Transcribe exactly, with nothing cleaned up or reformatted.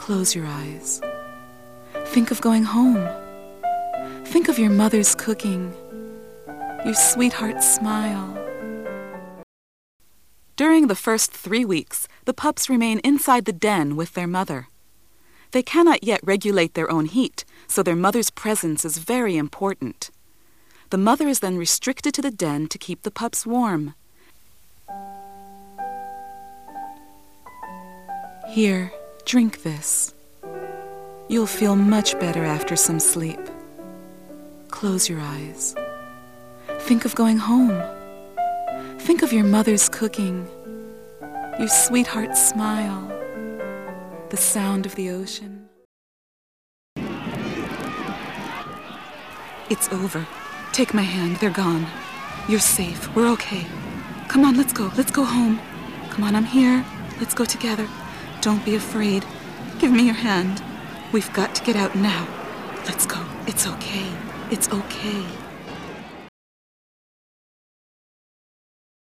Close your eyes. Think of going home. Think of your mother's cooking, your sweetheart's smile. During the first three weeks, the pups remain inside the den with their mother. They cannot yet regulate their own heat, so their mother's presence is very important. The mother is then restricted to the den to keep the pups warm. Here, drink this. You'll feel much better after some sleep. Close your eyes. Think of going home. Think of your mother's cooking, your sweetheart's smile, the sound of the ocean. It's over. Take my hand, they're gone. You're safe, we're okay. Come on, let's go, let's go home. Come on, I'm here. Let's go together. Don't be afraid. Give me your hand. We've got to get out now. Let's go. It's okay. It's okay.